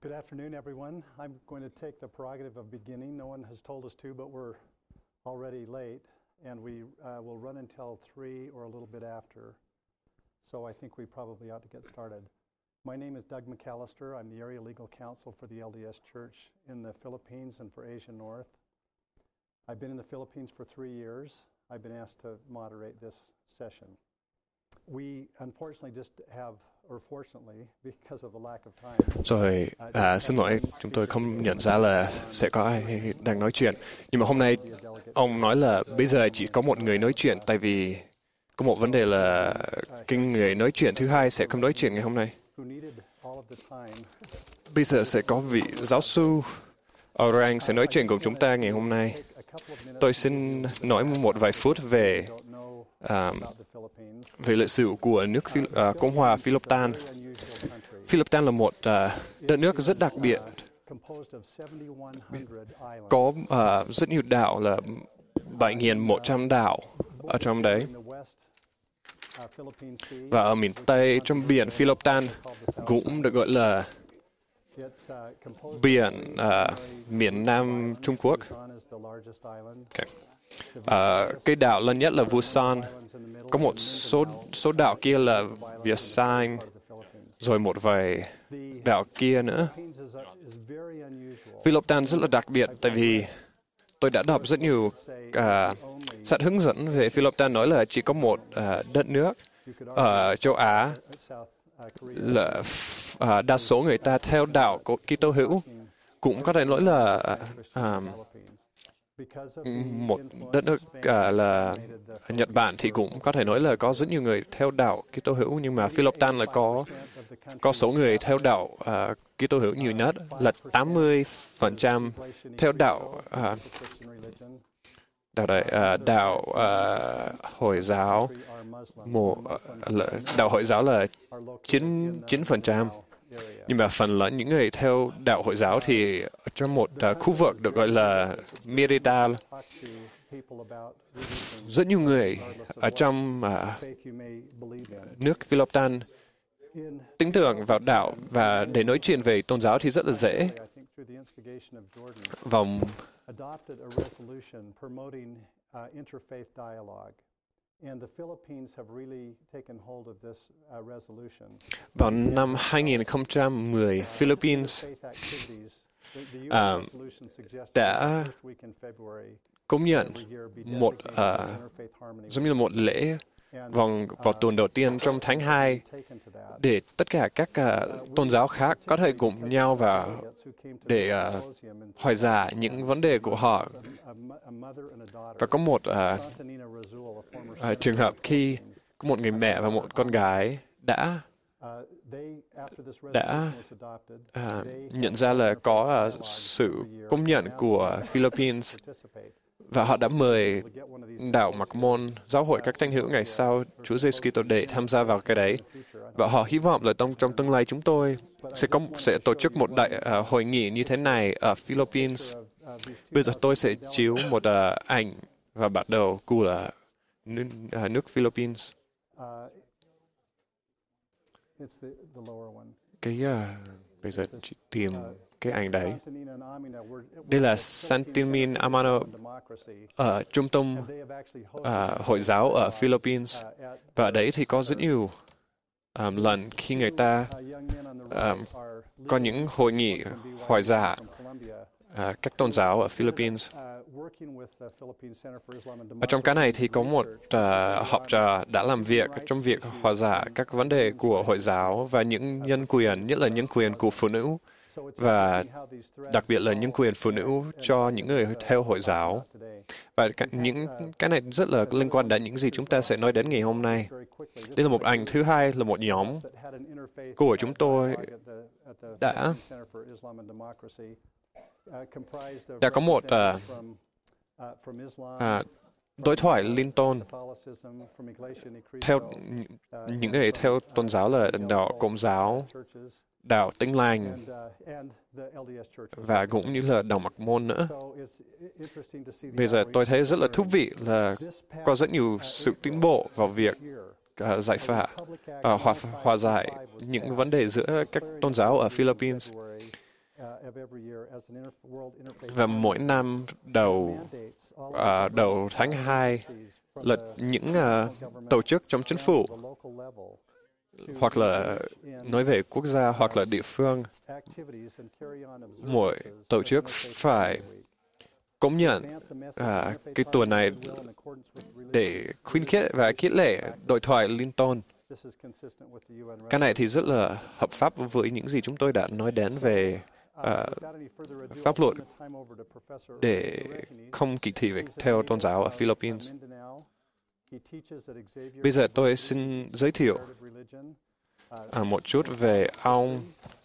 Good afternoon, everyone. I'm going to take the prerogative of beginning. No one has told us to, but we're already late, and we will run until 3 or a little bit after. So I think we probably ought to get started. My name is Doug McAllister. I'm the Area Legal Counsel for the LDS Church in the Philippines and for Asia North. I've been in the Philippines for 3 years. I've been asked to moderate this session. We unfortunately just have, or fortunately, because of the lack of time. Rồi, xin lỗi, chúng tôi không nhận ra là sẽ có ai đang nói chuyện. Nhưng mà hôm nay, ông nói là bây giờ chỉ có một người nói chuyện, tại vì có một vấn đề là cái người nói chuyện thứ hai sẽ không nói chuyện ngày hôm nay. Bây giờ sẽ có vị giáo sư Orang sẽ nói chuyện cùng chúng ta ngày hôm nay. Tôi xin nói một vài phút về lịch sử của nước Cộng hòa Philippines. Philippines là một đất nước rất đặc biệt, có rất nhiều đảo, là 7.100 đảo ở trong đấy. Và ở miền Tây, trong biển Philippines, cũng được gọi là biển miền Nam Trung Quốc. Cái đảo lớn nhất là Busan, có một số đảo kia là Việt Sang, rồi một vài đảo kia nữa. Philippines rất là đặc biệt, tại vì tôi đã đọc rất nhiều sách hướng dẫn về Philippines nói là chỉ có một đất nước ở châu Á là đa số người ta theo đạo của Kitô hữu. Cũng có thể nói là một đất nước là Nhật Bản thì cũng có thể nói là có rất nhiều người theo đạo Kitô hữu, nhưng mà Philippines là có số người theo đạo Kitô hữu nhiều nhất, là 80% theo đạo Hồi giáo. Đạo Hồi giáo là 9%. Nhưng mà phần lớn những người theo đạo Hồi giáo thì trong một khu vực được gọi là Merida, rất nhiều người ở trong nước Philippines tin tưởng vào đạo, và để nói chuyện về tôn giáo thì rất là dễ. Vào năm 2010, Philippines đã công nhận giống như là một lễ vào tuần đầu tiên trong tháng 2 để tất cả các tôn giáo khác có thể cùng nhau vào để hỏi dạ những vấn đề của họ. Và có một trường hợp khi có một người mẹ và một con gái đã nhận ra là có sự công nhận của Philippines, và họ đã mời đạo Mặc Môn, giáo hội các thánh hữu ngày sau Chúa Giêsu Kitô để tham gia vào cái đấy. Và họ hy vọng là trong tương lai chúng tôi sẽ tổ chức một hội nghị như thế này ở Philippines. Bây giờ tôi sẽ chiếu một ảnh và bắt đầu của nước Philippines. Bây giờ chị tìm cái ảnh đấy. Đây là Santimin Amano ở trung tâm Hồi giáo ở Philippines. Và ở đấy thì có rất nhiều lần khi người ta có những hội nghị hỏi dạ các tôn giáo ở Philippines. Ở trong cái này thì có một học trò đã làm việc trong việc hòa giải các vấn đề của Hồi giáo và những nhân quyền, nhất là những quyền của phụ nữ, và đặc biệt là những quyền phụ nữ cho những người theo Hồi giáo. Và những cái này rất là liên quan đến những gì chúng ta sẽ nói đến ngày hôm nay. Đây là một ảnh. Thứ hai là một nhóm của chúng tôi đã có một đối thoại liên tôn theo những người theo tôn giáo là đạo Công giáo, đạo Tin Lành và cũng như là đạo Mặc Môn nữa. Bây giờ tôi thấy rất là thú vị là có rất nhiều sự tiến bộ vào việc giải phả, hòa giải những vấn đề giữa các tôn giáo ở Philippines. Và mỗi năm đầu tháng 2 là những tổ chức trong chính phủ hoặc là nói về quốc gia hoặc là địa phương, mỗi tổ chức phải công nhận cái tuần này để khuyến khích và khích lệ đối thoại liên tôn. Cái này thì rất là hợp pháp với những gì chúng tôi đã nói đến về pháp luật để không kỳ thị theo tôn giáo ở Philippines. Bây giờ tôi xin giới thiệu một chút về ông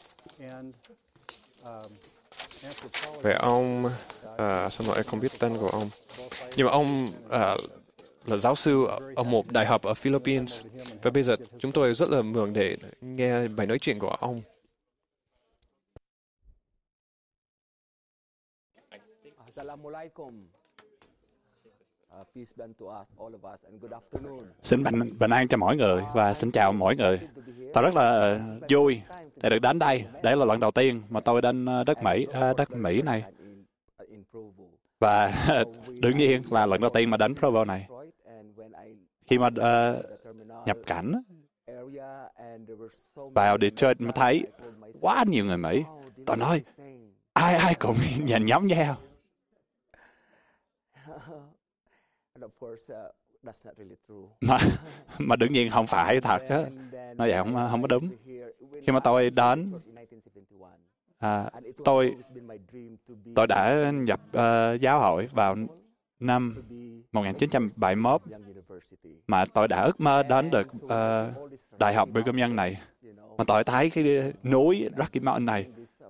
sao nói không biết tên của ông, nhưng mà ông là giáo sư ở một đại học ở Philippines, và bây giờ chúng tôi rất là mừng để nghe bài nói chuyện của ông. Xin bình an cho mỗi người và xin chào mỗi người. Tôi rất là vui để được đến đây. Đây là lần đầu tiên mà tôi đến đất Mỹ này. Và đương nhiên là lần đầu tiên mà đến Provo này. Khi mà nhập cảnh vào Detroit mà thấy quá nhiều người Mỹ. Tôi nói, ai cũng nhìn giống nhau. Mà đương nhiên không phải thật á. Nói vậy không có đúng. Khi mà tôi đến, tôi đã nhập giáo hội vào năm 1971, mà tôi đã ước mơ đến được Đại học Brigham Young này. Mà tôi thấy cái núi Rocky Mountain này.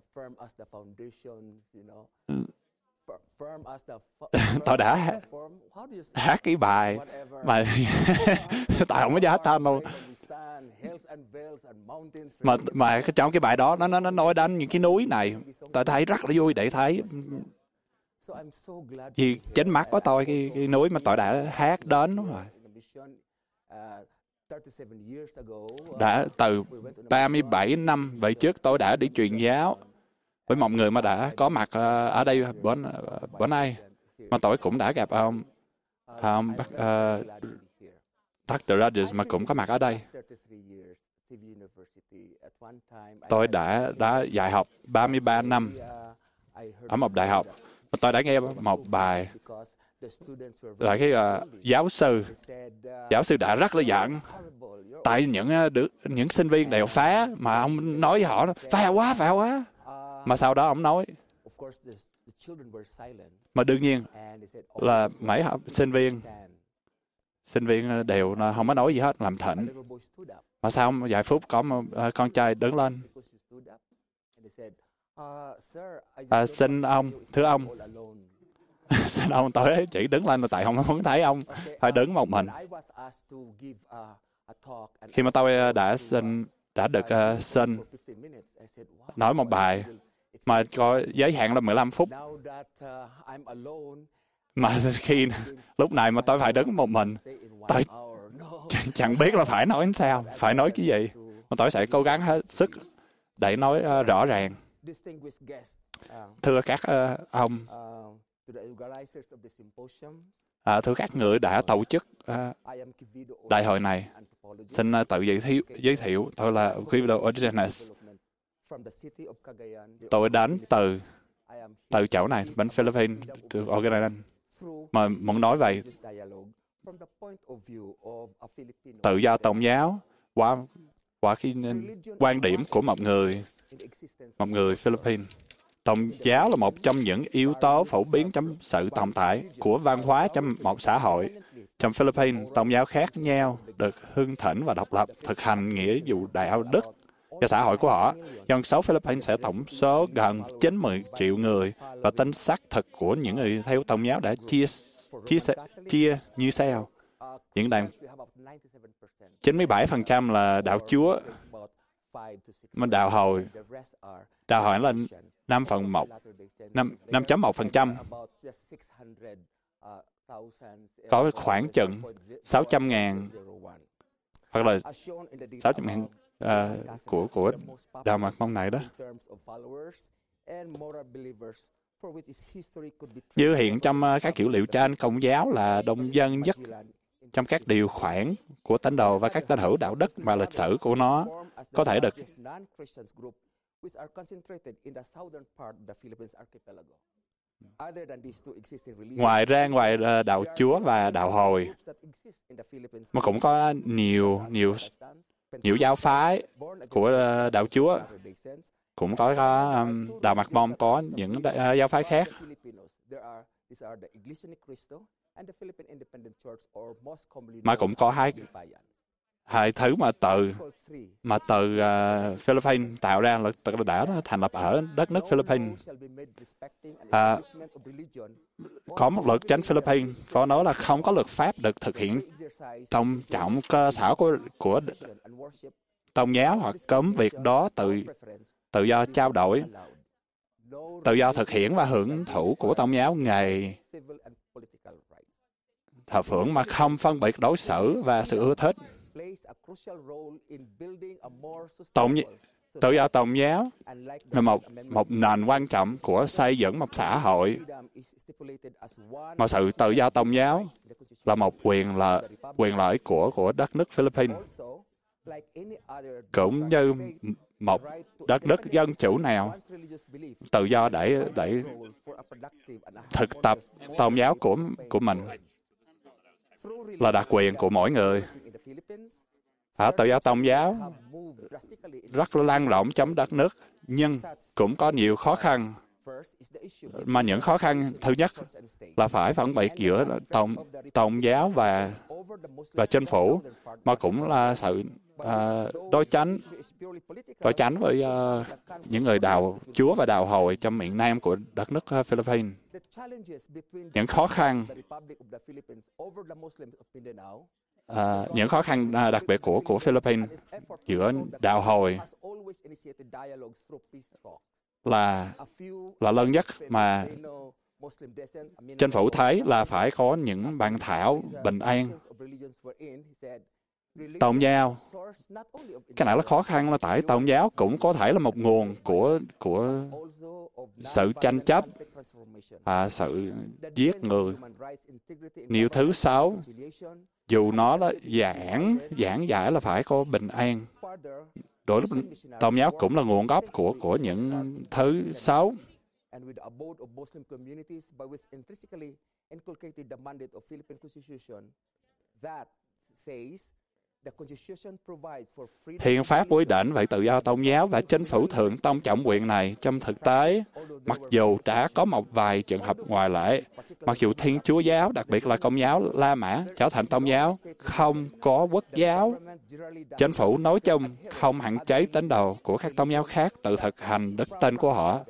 Tôi đã hát cái bài mà tại không có nhớ tên đâu, mà trong cái bài đó nó nói đến những cái núi này. Tôi thấy rất là vui để thấy, vì chính mắt của tôi cái núi mà tôi đã hát đến rồi. Đã từ 37 năm về trước tôi đã đi truyền giáo với một người mà đã có mặt ở đây bữa nay, mà tôi cũng đã gặp ông Dr. Rogers mà cũng có mặt ở đây. Tôi đã dạy học 33 năm ở một đại học. Tôi đã nghe một bài là cái giáo sư đã rất là giận tại những sinh viên đều phá, mà ông nói với họ phá quá. Mà sau đó ông nói, mà đương nhiên là mấy sinh viên đều không có nói gì hết, làm thịnh. Mà sau vài phút có một con trai đứng lên, xin ông, thưa ông, xin ông, tôi chỉ đứng lên là tại không muốn thấy ông, phải đứng một mình. Khi mà tôi đã được xin nói một bài mà có giới hạn là 15 phút, mà khi lúc này mà tôi phải đứng một mình, tôi chẳng biết là phải nói sao, phải nói cái gì, mà tôi sẽ cố gắng hết sức để nói rõ ràng. Thưa các ông, thưa các người đã tổ chức đại hội này, xin tự giới thiệu. Tôi là Guido Orgenes. Tôi đến từ chỗ này, bên Philippines, từ Orgenes. Mà muốn nói về tự do tôn giáo qua cái quan điểm của một người Philippines. Tôn giáo là một trong những yếu tố phổ biến trong sự tồn tại của văn hóa trong một xã hội. Trong Philippines, tôn giáo khác nhau được hưng thịnh và độc lập, thực hành nghĩa vụ đạo đức cho xã hội của họ. Dân số Philippines sẽ tổng số gần 90 triệu người, và tính xác thực của những người theo tôn giáo đã chia như sau. Những đàn 97% là đạo Chúa, mà đạo Hồi là 5.1%. Có khoảng chừng 600.000 hoặc là 600.000 của đạo Mật Mông này đó. Như hiện trong các dữ liệu trên, Công giáo là đông dân nhất trong các điều khoản của tín đồ và các tín hữu đạo đức mà lịch sử của nó có thể được ngoài đạo Chúa và đạo Hồi, mà cũng có nhiều giáo phái của đạo Chúa, cũng có đạo Mạc Môn, có những giáo phái khác. Mà cũng có hai thứ mà từ Philippines tạo ra, là đã thành lập ở đất nước Philippines. Có một luật chánh Philippines có nói là không có luật pháp được thực hiện tôn trọng cơ sở của tôn giáo hoặc cấm việc đó tự do trao đổi, tự do thực hiện và hưởng thụ của tôn giáo, ngày thờ phượng mà không phân biệt đối xử và sự ưa thích. Tự do tôn giáo là một nền quan trọng của xây dựng một xã hội, mà sự tự do tôn giáo là một quyền lợi của đất nước Philippines, cũng như một đất nước dân chủ nào. Tự do để thực tập tôn giáo của mình là đặc quyền của mỗi người. Tự do tôn giáo rất lan rộng trong đất nước, nhưng cũng có nhiều khó khăn. Mà những khó khăn thứ nhất là phải phân biệt giữa tôn giáo và chính phủ, mà cũng là sự đối chánh với những người đạo Chúa và đạo Hồi trong miền Nam của đất nước Philippines. Những khó khăn đặc biệt của Philippines giữa đạo Hồi là lớn nhất, mà chính phủ thấy là phải có những bàn thảo bình an. Tôn giáo, cái này là khó khăn, là tại tôn giáo cũng có thể là một nguồn của sự tranh chấp, sự giết người, nhiều thứ xấu. Dù nó là giảng giải là phải có bình an, đối với tôn giáo cũng là nguồn gốc của những thứ xấu. Hiến pháp quy định về tự do tôn giáo và chính phủ thường tôn trọng quyền này. Trong thực tế, mặc dù đã có một vài trường hợp ngoại lệ, mặc dù Thiên Chúa giáo, đặc biệt là Công giáo La Mã, trở thành tôn giáo không có quốc giáo, chính phủ nói chung không hạn chế tín đồ của các tôn giáo khác tự thực hành đức tin của họ.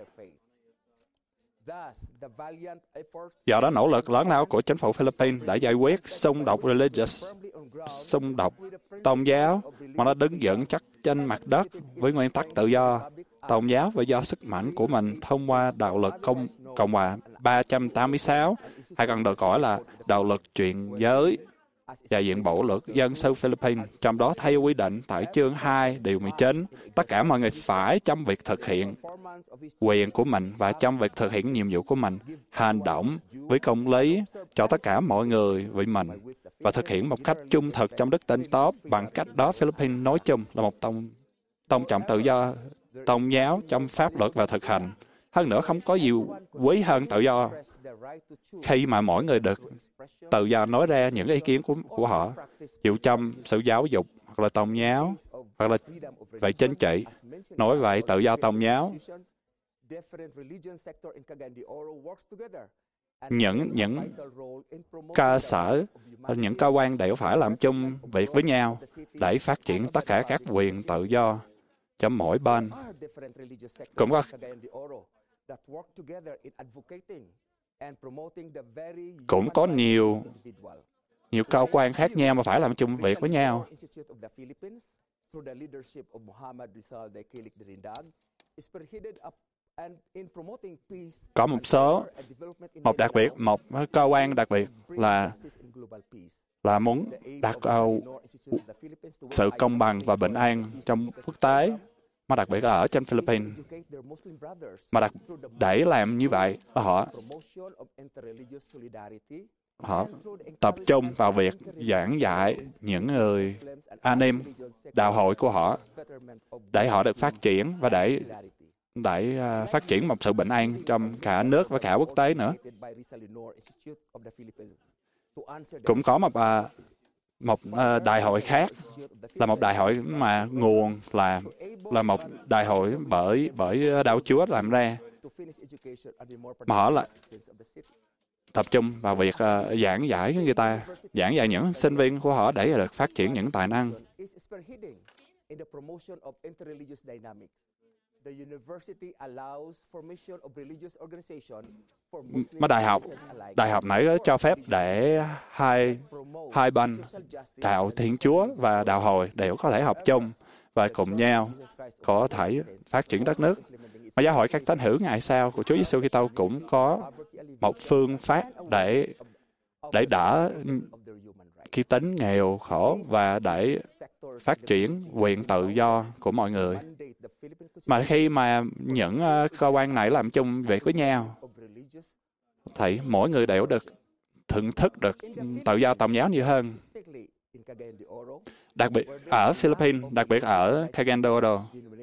Do đó, nỗ lực lớn lao của chính phủ Philippines đã giải quyết xung đột xung đột tôn giáo, mà nó đứng vững chắc trên mặt đất với nguyên tắc tự do tôn giáo và do sức mạnh của mình thông qua đạo luật Cộng hòa 386, hay còn được gọi là đạo luật truyền giới, và diện bộ luật dân sự Philippines. Trong đó theo quy định tại chương 2 điều 19, tất cả mọi người phải trong việc thực hiện quyền của mình và trong việc thực hiện nhiệm vụ của mình, hành động với công lý cho tất cả mọi người vì mình và thực hiện một cách trung thực trong đức tin tốt. Bằng cách đó, Philippines nói chung là một tôn trọng tự do tôn giáo trong pháp luật và thực hành. Hơn nữa, không có gì quý hơn tự do khi mà mỗi người được tự do nói ra những ý kiến của họ, dù trong sự giáo dục, hoặc là tôn giáo, hoặc là về chính trị. Nói vậy, tự do tôn giáo, những cơ sở, những cơ quan đều phải làm chung việc với nhau để phát triển tất cả các quyền tự do cho mỗi bên. Cũng có nhiều cơ quan khác nhau mà phải làm chung việc với nhau. Có một cơ quan đặc biệt là muốn đặt sự công bằng và bình an trong quốc tế, mà đặc biệt là ở trên Philippines. Mà để làm như vậy, họ tập trung vào việc giảng dạy những người anh em đạo hội của họ để họ được phát triển và để phát triển một sự bình an trong cả nước và cả quốc tế nữa. Cũng có một đại hội khác, là một đại hội mà nguồn là một đại hội bởi Đạo Chúa làm ra, mà họ là tập trung vào việc giảng dạy người ta, giảng dạy những sinh viên của họ để được phát triển những tài năng. Mà đại học này cho phép để hai bên đạo Thiên Chúa và đạo Hồi đều có thể học chung và cùng nhau có thể phát triển đất nước. Mà giáo hội các thánh hữu ngày sau của Chúa Giêsu Kitô cũng có một phương pháp để đỡ Kitô nghèo khổ và để phát triển quyền tự do của mọi người. Mà khi mà những cơ quan này làm chung việc với nhau, thì mỗi người đều được thưởng thức được tự do tôn giáo nhiều hơn. Đặc biệt ở Philippines, đặc biệt ở Cagayan de Oro,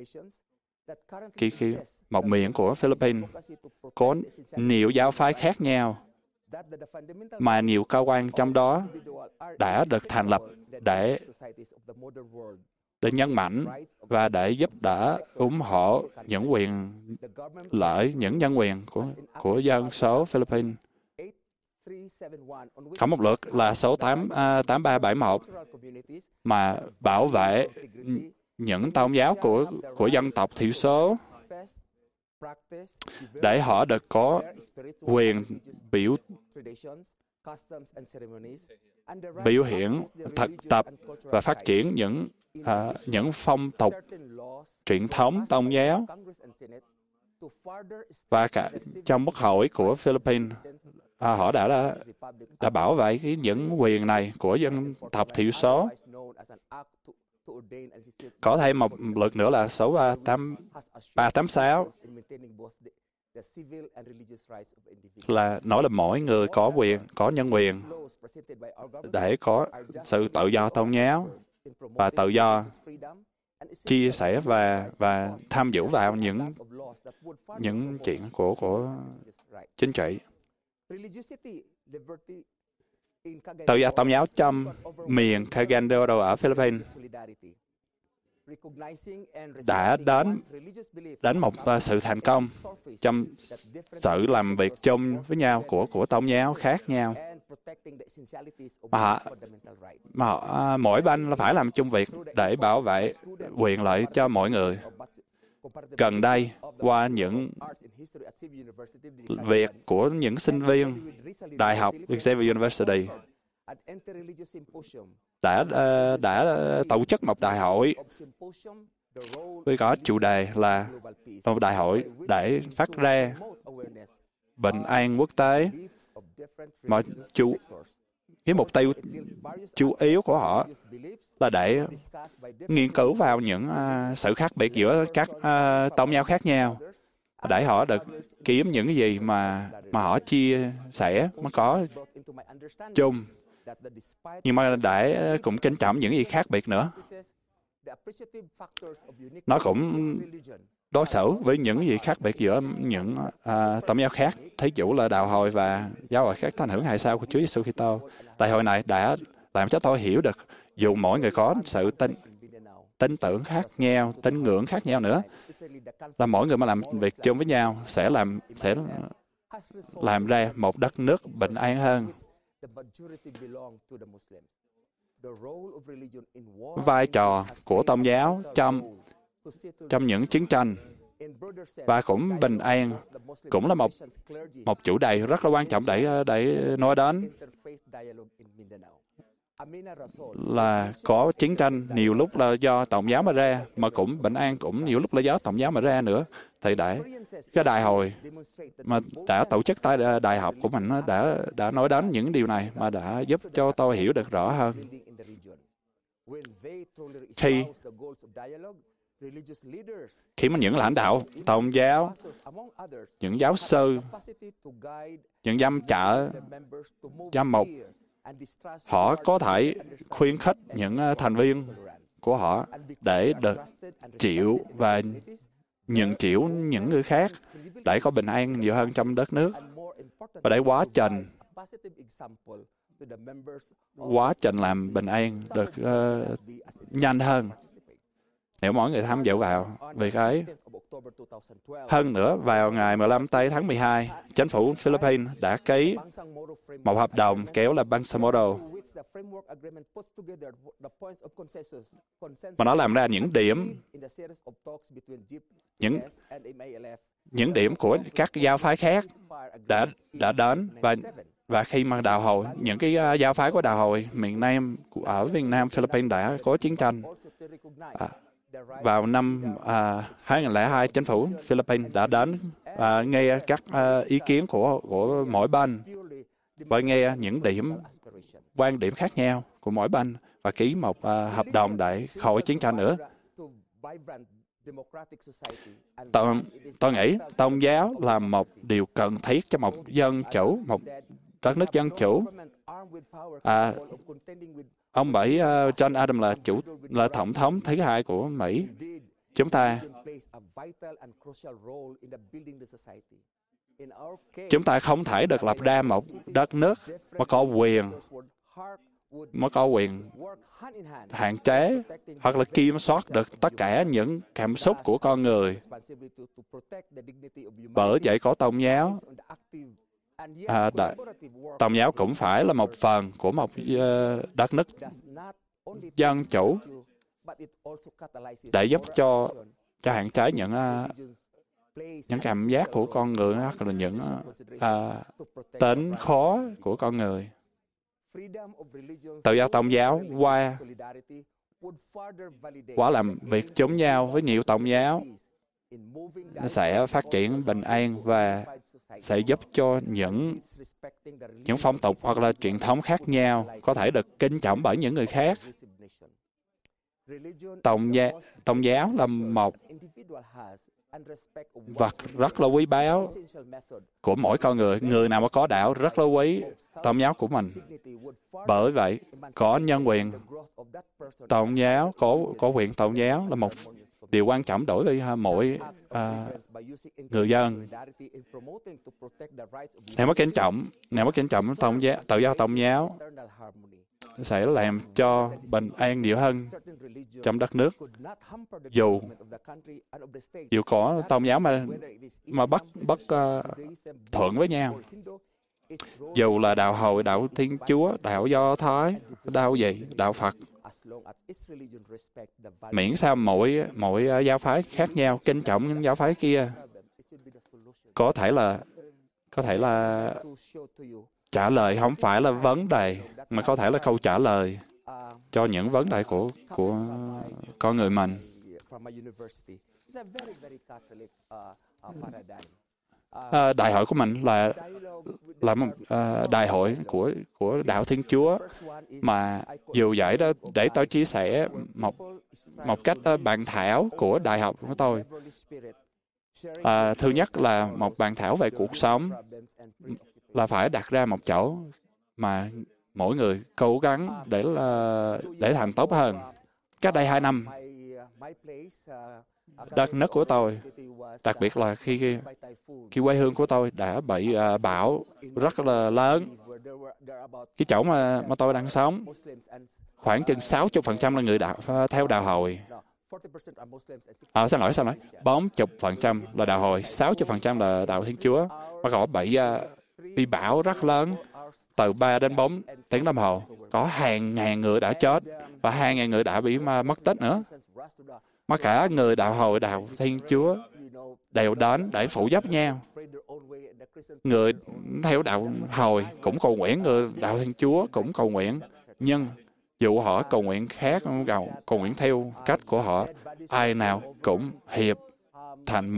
khi một miền của Philippines có nhiều giáo phái khác nhau, mà nhiều cơ quan trong đó đã được thành lập để nhấn mạnh và để giúp đỡ ủng hộ những quyền lợi, những nhân quyền của dân số Philippines. Có một luật là số 8371 mà bảo vệ những tôn giáo của dân tộc thiểu số để họ được có quyền biểu hiện, thực tập và phát triển những phong tục truyền thống tôn giáo. Và cả trong Quốc hội của Philippines, họ đã bảo vệ những quyền này của dân tộc thiểu số. Có thêm một luật nữa là số 386 là nói là mỗi người có nhân quyền để có sự tự do tôn giáo và tự do chia sẻ và tham dự vào những chuyện của chính trị. Tự do tôn giáo trong miền Cagayan de Oro ở Philippines đã đến một sự thành công trong sự làm việc chung với nhau của tôn giáo khác nhau. Mà mỗi bên là phải làm chung việc để bảo vệ quyền lợi cho mọi người. Gần đây, qua những việc của những sinh viên Đại học Xavier University đã tổ chức một đại hội với có chủ đề là một đại hội để phát ra bình an quốc tế. Mà cái mục tiêu chủ yếu của họ là để nghiên cứu vào những sự khác biệt giữa các tôn giáo khác nhau, để họ được kiếm những cái gì mà họ chia sẻ mà có chung, nhưng mà để cũng kính trọng những gì khác biệt nữa. Nó cũng đối xử với những gì khác biệt giữa những tôn giáo khác, thí dụ là đạo Hồi và giáo hội các thánh hữu ngày sau của Chúa Giêsu Kitô. Đại hội này đã làm cho tôi hiểu được dù mỗi người có sự tin tưởng khác nhau, tín ngưỡng khác nhau nữa, là mỗi người mà làm việc chung với nhau sẽ làm ra một đất nước bình an hơn. Vai trò của tôn giáo trong những chiến tranh và cũng bình an cũng là một chủ đề rất là quan trọng để nói đến. Là có chiến tranh nhiều lúc là do tôn giáo mà ra, mà cũng bình an cũng nhiều lúc là do tôn giáo mà ra nữa. Thì cái đại hội mà đã tổ chức tại đại học của mình đã nói đến những điều này mà đã giúp cho tôi hiểu được rõ hơn. Khi mà những lãnh đạo tôn giáo, những giáo sư, những giám mục, họ có thể khuyến khích những thành viên của họ để được chịu và nhận chịu những người khác để có bình an nhiều hơn trong đất nước. Và để quá trình làm bình an được nhanh hơn nếu mỗi người tham dự vào việc ấy. Hơn nữa, vào ngày 15 tây tháng 12, chính phủ Philippines đã ký một hợp đồng kéo là Bangsamoro, mà nó làm ra những điểm của các giáo phái khác đã đến, và khi mà đạo hồi, những cái giáo phái của đạo hồi miền Nam ở Việt Nam, Philippines đã có chiến tranh. Vào năm 2002, chính phủ Philippines đã đến nghe các ý kiến của mỗi bên và nghe những quan điểm khác nhau của mỗi bên và ký một hợp đồng để khỏi chiến tranh nữa. Tôi nghĩ tôn giáo là một điều cần thiết cho một đất nước dân chủ. Ông John Adams là tổng thống thứ hai của Mỹ. Chúng ta không thể được lập ra một đất nước mà có quyền hạn chế hoặc là kiểm soát được tất cả những cảm xúc của con người. Bởi vậy có tôn giáo. Tôn giáo cũng phải là một phần của một đất nước dân chủ để giúp cho hạn chế những cảm giác của con người hoặc là những tính khó của con người. Tự do tôn giáo qua làm việc chống nhau với nhiều tôn giáo nó sẽ phát triển bình an và sẽ giúp cho những phong tục hoặc là truyền thống khác nhau có thể được kính trọng bởi những người khác. Tôn giáo là một vật rất là quý báu của mỗi con người. Người nào mà có đạo rất là quý tôn giáo của mình. Bởi vậy, có nhân quyền tôn giáo, có quyền tôn giáo là một điều quan trọng đối với mỗi người dân. Nếu mà kính trọng tự do tôn giáo sẽ làm cho bình an nhiều hơn trong đất nước. Dù có tôn giáo mà bất thuận với nhau, dù là đạo Hồi, đạo Thiên Chúa, đạo Do Thái, đạo Phật, miễn sao mỗi giáo phái khác nhau kính trọng những giáo phái kia, có thể là trả lời không phải là vấn đề, mà có thể là câu trả lời cho những vấn đề của con người mình. Đại hội của mình là một đại hội của đạo Thiên Chúa, mà dù vậy đó, để tôi chia sẻ một cách bàn thảo của đại học của tôi. Thứ nhất là một bàn thảo về cuộc sống, là phải đặt ra một chỗ mà mỗi người cố gắng để thành tốt hơn. Cách đây 2 năm, đất nước của tôi, đặc biệt là khi quê hương của tôi đã bị bão rất là lớn. Cái chỗ mà tôi đang sống, khoảng chừng 60% là người theo đạo Hồi. Xin lỗi, 40% là đạo Hồi, 60% là đạo Thiên Chúa. Mà có bị bão rất lớn, từ 3 đến 4 tiếng đồng hồ. Có hàng ngàn người đã chết và hàng ngàn người đã bị mất tích nữa. Mà cả người đạo Hồi, đạo Thiên Chúa đều đến để phụ giúp nhau. Người theo đạo Hồi cũng cầu nguyện, người đạo Thiên Chúa cũng cầu nguyện. Nhưng dù họ cầu nguyện khác, cầu nguyện theo cách của họ, ai nào cũng hiệp thành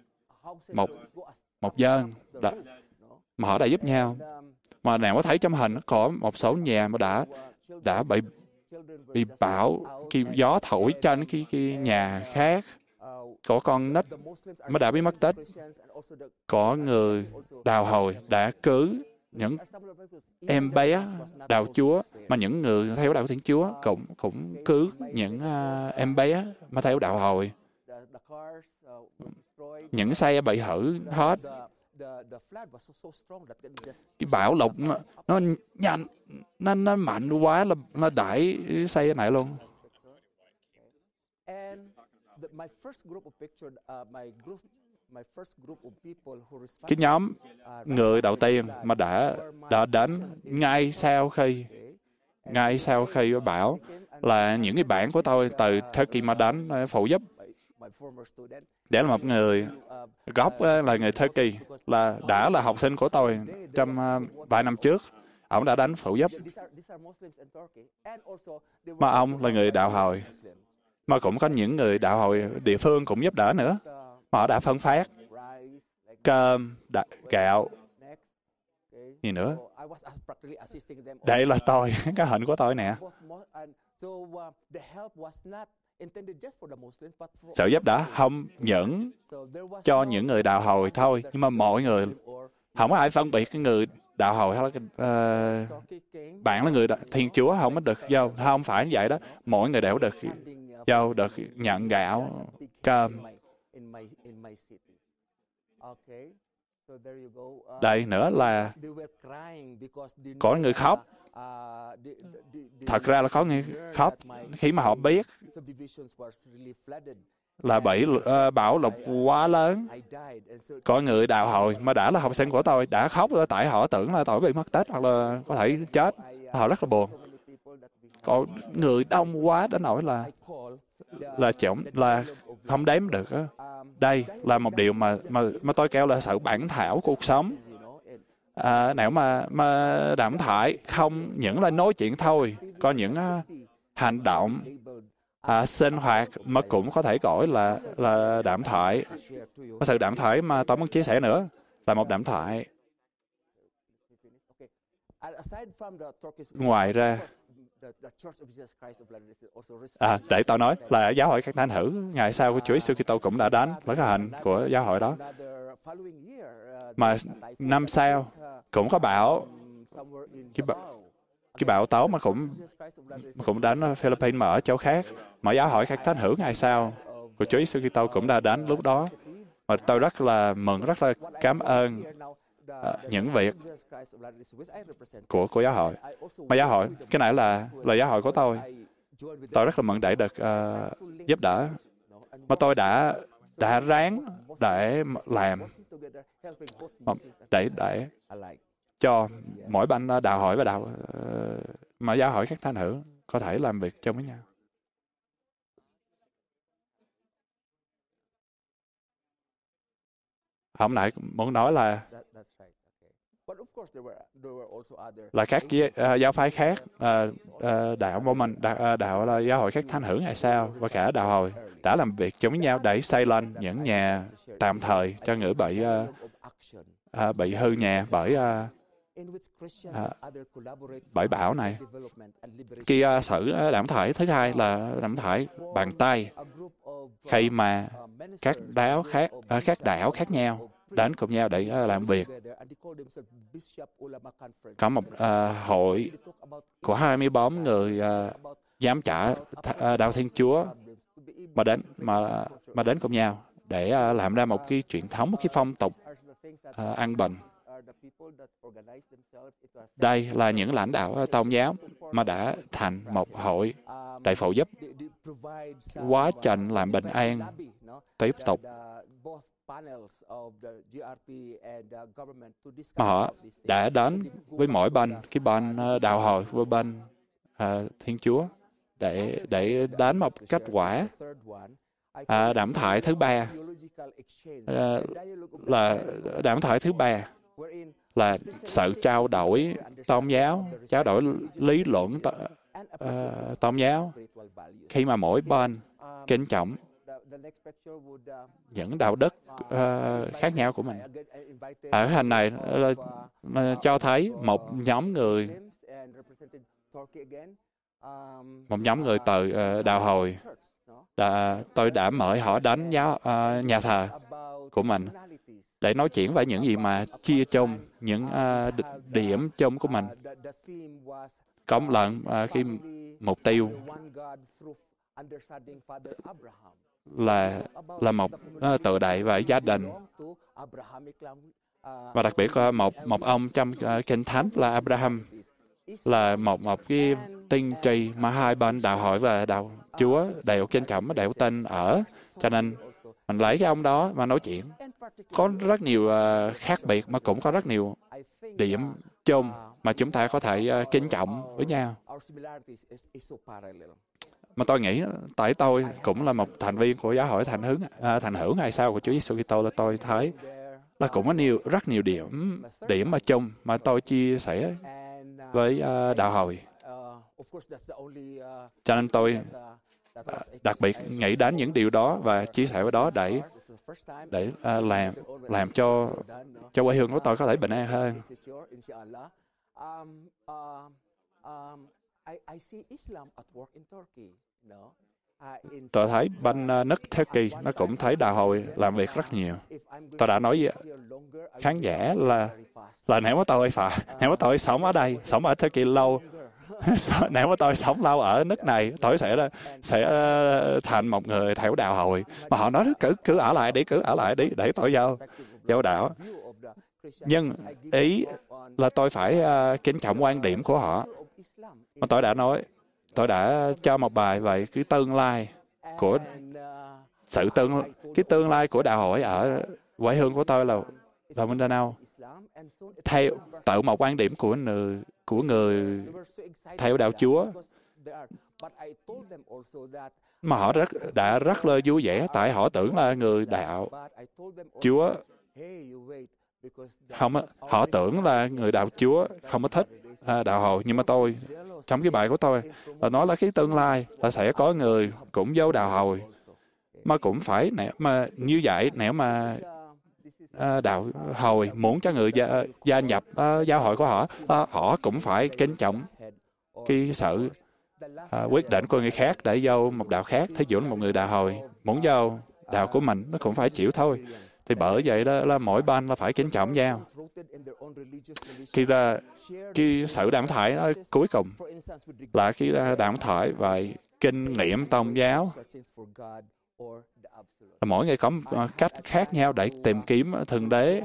một dân mà họ đã giúp nhau. Mà nào có thấy trong hình có một số nhà mà đã bị bị bão, khi gió thổi trên cái nhà khác, có con nít mới đã bị mất tích. Có người đào hồi đã cứu những em bé đạo Chúa, mà những người theo đạo Thiên Chúa cũng cứu những em bé mà theo đạo hồi. Những xe bị hư hết. Cái bão lụt nó nhanh, nó mạnh quá là nó đẩy xe này luôn. Cái nhóm người đầu tiên mà đã đến ngay sau khi bão là những cái bạn của tôi từ Turkey mà đến phụ giúp. Để là một người gốc là người Turkey, đã là học sinh của tôi trong vài năm trước. Ông đã đến phụ giúp. Mà ông là người đạo hồi. Mà cũng có những người đạo hồi địa phương cũng giúp đỡ nữa. Mà họ đã phân phát cơm, gạo, gì nữa. Đây là tôi, cái hình của tôi nè. Sự giúp đỡ không những cho những người đạo hồi thôi, nhưng mà mọi người, không có ai phân biệt cái người đạo hồi hay là bạn là người Thiên Chúa không có được vô, không phải như vậy đó. Mỗi người đều được vô, được nhận gạo, cơm. Đây nữa là có người khóc. Thật ra là có người khóc khi mà họ biết là bị bão lụt quá lớn. Có người đạo hồi mà đã là học sinh của tôi đã khóc tại họ tưởng là tôi bị mất tích hoặc là có thể chết. Họ rất là buồn. Có người đông quá đến nỗi là không đếm được. Đây là một điều mà tôi kêu là sự bản thảo cuộc sống. Nếu mà Đàm Thoại không những là nói chuyện thôi, có những hành động sinh hoạt mà cũng có thể gọi là Đàm Thoại. Có sự Đàm Thoại mà tôi muốn chia sẻ nữa là một Đàm Thoại. Ngoài ra, để tôi nói là giáo hội các thánh hữu ngày sau của Chúa Giêsu Kitô cũng đã đến với cái hình của giáo hội đó. Mà năm sau cũng có bão, cái bão tố mà cũng đến Philippines mà ở chỗ khác. Mà giáo hội các thánh hữu ngày sau của Chúa Giêsu Kitô cũng đã đến lúc đó. Mà tôi rất là mừng, rất là cảm ơn những việc của giáo hội. Mà giáo hội, cái này là giáo hội của tôi. Tôi rất là mừng để được giúp đỡ. Mà tôi đã ráng để làm, để cho mỗi ban đạo hội và mà giáo hội các thánh hữu có thể làm việc chung với nhau. Hôm nãy muốn nói là các giáo phái khác, đạo của mình, đạo là giáo hội các thánh hữu ngày sau và cả đạo hồi đã làm việc chung với nhau để xây lên những nhà tạm thời cho người bị hư nhà bởi bão này. Cái sự Đàm Thoại thứ hai là Đàm Thoại bàn tay, khi mà các đạo khác nhau đến cùng nhau để làm việc. Có một hội của 24 người giám trả đạo Thiên Chúa mà đến cùng nhau để làm ra một cái truyền thống, một cái phong tục an bình. Đây là những lãnh đạo tôn giáo mà đã thành một hội để phụ giúp quá trình làm bình an tiếp tục. Mà họ đã đến với mỗi bên, cái bên đạo hồi với bên Thiên Chúa để đến một kết quả. Đàm Thoại thứ ba là sự trao đổi tôn giáo, trao đổi lý luận tôn giáo, khi mà mỗi bên kính trọng những đạo đức khác nhau của mình. Ở hình này là cho thấy một nhóm người một nhóm người từ đạo hồi. Tôi đã mời họ đến nhà thờ của mình để nói chuyện về những gì mà chia chung, những điểm chung của mình. Có một lần khi mục tiêu là một tựa đậy về gia đình, và đặc biệt một ông trong Kinh Thánh là Abraham, là một cái tiên tri mà hai bên đạo hội và đạo Chúa đều kính trọng, đều tin ở. Cho nên mình lấy cái ông đó mà nói chuyện. Có rất nhiều khác biệt mà cũng có rất nhiều điểm chung mà chúng ta có thể kính trọng với nhau. Mà tôi nghĩ tại tôi cũng là một thành viên của giáo hội thành hữu ngày sau của Chúa Giêsu Kitô, là tôi thấy là cũng có rất nhiều điểm mà chung mà tôi chia sẻ với đạo hội. Cho nên tôi đặc biệt nghĩ đến những điều đó và chia sẻ với đó để làm cho quê hương của tôi có thể bình an hơn. Tôi thấy bên nước Turkey nó cũng thấy đạo hồi làm việc rất nhiều. Tôi đã nói với khán giả là nếu mà tôi sống ở đây, sống ở Turkey lâu, nếu mà tôi sống lâu ở nước này, tôi sẽ thành một người theo đạo hồi. Mà họ nói cứ ở lại đi để tôi vô đạo. Nhưng ý là tôi phải kính trọng quan điểm của họ. Mà tôi đã cho một bài về cái tương lai của cái tương lai của đạo hội ở quê hương của tôi là Mindanao, theo tự một quan điểm của người theo đạo Chúa. Mà họ đã rất là vui vẻ, tại họ tưởng là người đạo Chúa họ tưởng là người đạo Chúa không có thích đạo hồi. Nhưng mà tôi, trong cái bài của tôi là nói là cái tương lai là sẽ có người cũng vô đạo hồi, mà cũng phải mà như vậy. Nếu mà đạo hồi muốn cho người gia nhập giáo hội của họ, họ cũng phải kính trọng cái sự quyết định của người khác để vô một đạo khác. Thí dụ một người đạo hồi muốn vô đạo của mình, nó cũng phải chịu thôi. Thì bởi vậy đó là mỗi bên là phải kính trọng nhau. Cái sự đàm thoại cuối cùng là cái đàm thoại về kinh nghiệm tôn giáo. Mỗi người có một cách khác nhau để tìm kiếm Thượng Đế.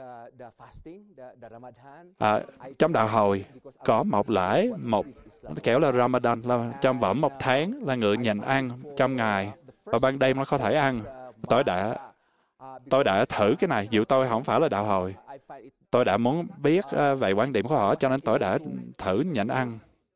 Trong đạo hồi có một lễ, một kiểu là Ramadan, là trong vòng một tháng là người nhịn ăn trong ngày, và ban đêm nó có thể ăn. Tôi đã thử cái này, dù tôi không phải là đạo hồi. Tôi đã muốn biết về quan điểm của họ, cho nên tôi đã thử nhịn ăn.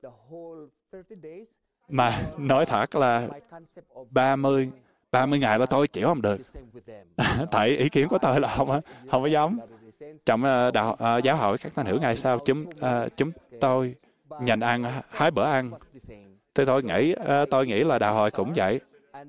Mà nói thật là 30 ngày là tôi chịu không được. Tại ý kiến của tôi là không có giống. Trong giáo hội các thánh hữu ngày sau, chúng tôi nhịn ăn 2 bữa ăn. Thì tôi nghĩ là đạo hội cũng vậy.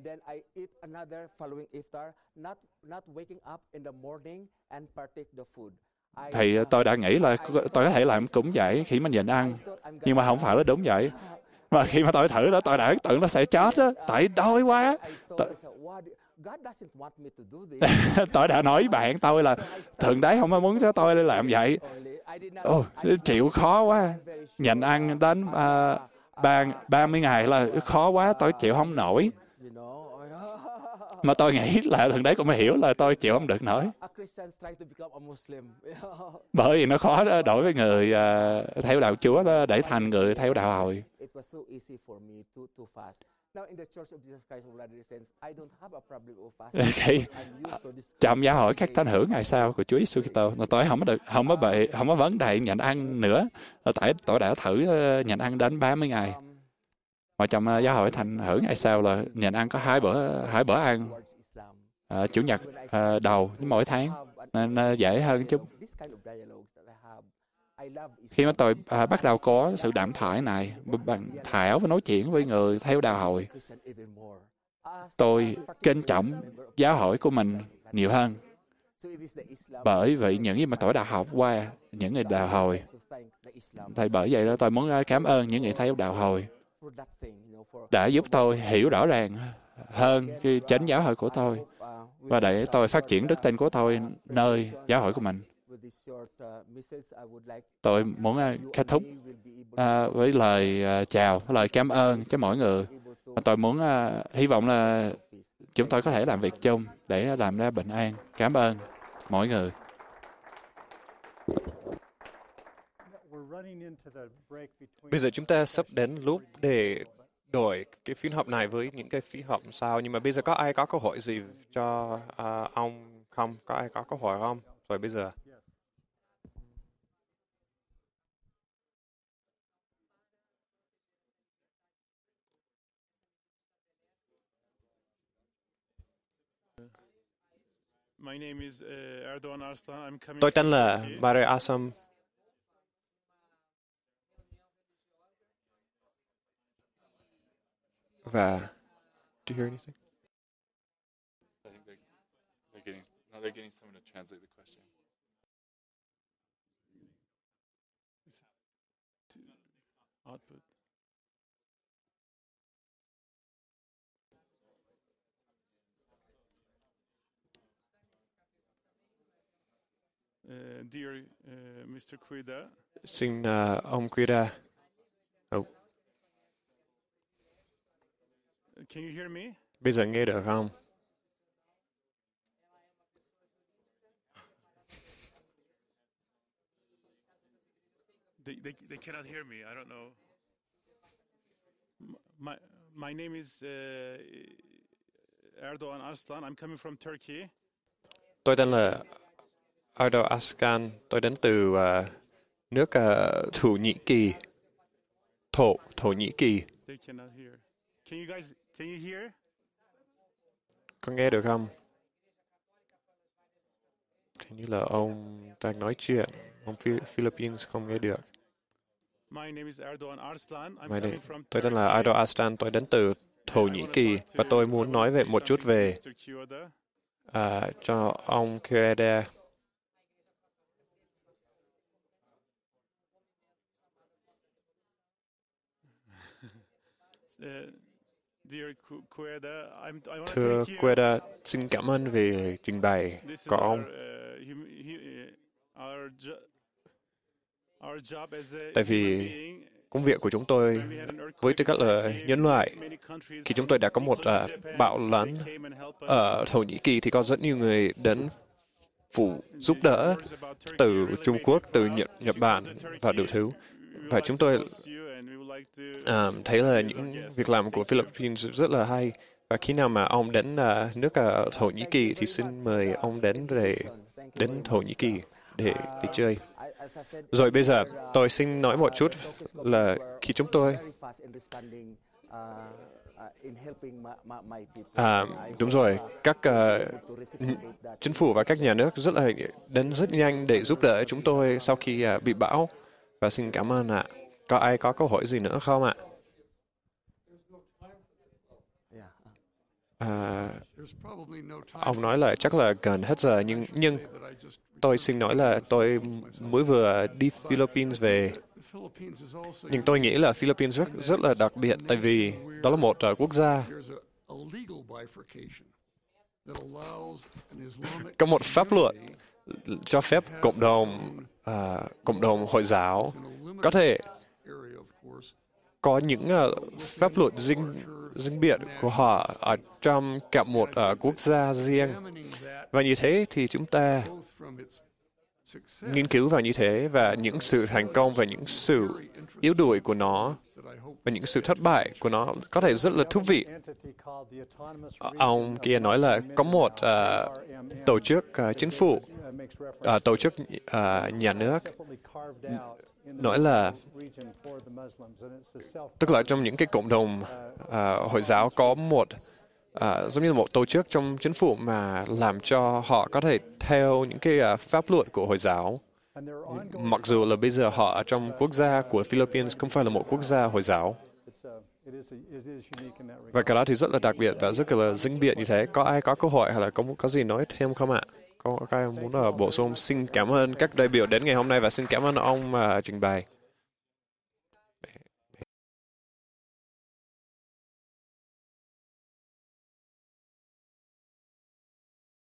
Thì tôi đã nghĩ là tôi có thể làm cũng vậy khi mà nhịn ăn, nhưng mà không phải là đúng vậy. Mà khi mà tôi thử đó, tôi đã tưởng nó sẽ chết đó, tại đói quá. Tôi đã nói với bạn tôi là Thượng Đế không muốn cho tôi làm vậy. Chịu khó quá. Nhịn ăn đến 30 ngày là khó quá, tôi chịu không nổi. Mà tôi nghĩ là Thượng Đế cũng hiểu là tôi chịu không được nổi. Bởi vì nó khó đó, đối với người theo đạo Chúa đó, để thành người theo đạo hồi. Trong giáo hội các thánh hữu ngày sau của Chúa Giêsu Kitô, tôi không có vấn đề nhịn ăn nữa, tại tôi đã thử nhịn ăn đến 30 ngày. Mà trong giáo hội thành hữu ngày sau là nhịn ăn có 2 bữa ăn, chủ nhật đầu mỗi tháng, nên dễ hơn chút. Khi mà tôi bắt đầu có sự đàm thoại này, bằng thảo và nói chuyện với người theo đạo hội, tôi kính trọng giáo hội của mình nhiều hơn. Bởi vì những gì mà tôi đã học qua những người đạo hồi, thì bởi vậy đó tôi muốn cảm ơn những người theo đạo hồi. đã giúp tôi hiểu rõ ràng hơn cái chánh giáo hội của tôi và để tôi phát triển đức tin của tôi nơi giáo hội của mình. Tôi muốn kết thúc với lời chào, với lời cảm ơn cho mỗi người. Tôi muốn hy vọng là chúng tôi có thể làm việc chung để làm ra bình an. Cảm ơn mỗi người. Bây giờ chúng ta sắp đến lúc để đổi cái phiên họp này với những cái phiên họp sau. Nhưng mà bây giờ có ai có câu hỏi gì cho ông không? Có ai có câu hỏi không? Rồi bây giờ. Tôi tên là Bare Asam. Và do you hear anything? They're getting someone to translate the question. Output. Dear Mr. Quida. Xin ông Quida. Can you hear me? Bây giờ nghe được không? They cannot hear me. I don't know. My name is Erdoğan Arslan. I'm coming from Turkey. Tôi tên là Erdoğan Arslan. Tôi đến từ nước Thổ Nhĩ Kỳ. Thổ Nhĩ Kỳ. They cannot hear. Can you hear? Có nghe được không? Hình như là ông đang nói chuyện. Ông Philippines không nghe được. My name is Erdoğan Arslan. I'm coming from Tôi tên là Erdoğan Arslan. Tôi đến từ Thổ Nhĩ Kỳ và tôi muốn nói về một chút về cho ông Quida. Thưa Quida, xin cảm ơn về trình bày của ông. Tại vì công việc của chúng tôi với tư cách là nhân loại, khi chúng tôi đã có một bạo lớn ở Thổ Nhĩ Kỳ thì có rất nhiều người đến giúp đỡ từ Trung Quốc, từ Nhật Bản và đủ thứ. Và chúng tôi thấy là những việc làm của Philippines rất là hay. Và khi nào mà ông đến nước Thổ Nhĩ Kỳ thì xin mời ông đến Thổ Nhĩ Kỳ để chơi. Rồi bây giờ tôi xin nói một chút là khi chúng tôi đúng rồi, các chính phủ và các nhà nước đến rất nhanh để giúp đỡ chúng tôi sau khi bị bão. Và xin cảm ơn ạ. Có ai có câu hỏi gì nữa không ạ? Ông nói là chắc là gần hết giờ, nhưng tôi xin nói là tôi mới vừa đi Philippines về. Nhưng tôi nghĩ là Philippines rất là đặc biệt, tại vì đó là một quốc gia có một pháp luật cho phép cộng đồng Hồi giáo có thể có những pháp luật riêng biệt của họ ở trong cả một quốc gia riêng. Và như thế thì chúng ta nghiên cứu vào như thế, và những sự thành công và những sự yếu đuối của nó và những sự thất bại của nó có thể rất là thú vị. Ông kia nói là có một tổ chức chính phủ, tổ chức nhà nước, nói là tức là trong những cái cộng đồng Hồi giáo có một giống như là một tổ chức trong chính phủ mà làm cho họ có thể theo những cái pháp luật của Hồi giáo. Mặc dù là bây giờ họ ở trong quốc gia của Philippines không phải là một quốc gia Hồi giáo. Và cái đó thì rất là đặc biệt và rất là riêng biệt như thế. Có ai có câu hỏi hay là có gì nói thêm không ạ? Có ai muốn bổ sung? Xin cảm ơn các đại biểu đến ngày hôm nay và xin cảm ơn ông trình bày.